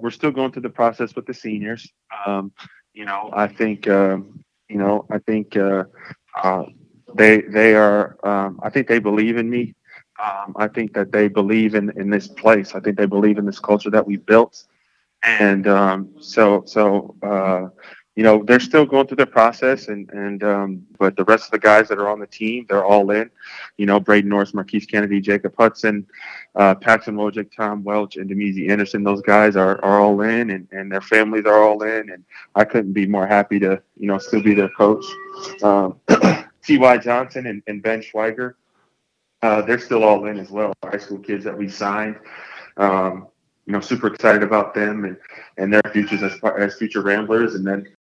we're still going through the process with the seniors. Um, I think I think uh, they are. I think they believe in me. I think that they believe in this place. I think they believe in this culture that we built. And they're still going through the process, but the rest of the guys that are on the team, they're all in. Braden Norris, Marquise Kennedy, Jacob Hudson, Paxton Wojcik, Tom Welch, and Demezi Anderson. Those guys are all in, and their families are all in. And I couldn't be more happy to still be their coach. Um, T.Y. Johnson and Ben Schweiger, they're still all in as well. High school kids that we signed. Um, Super excited about them and their futures as future Ramblers. And then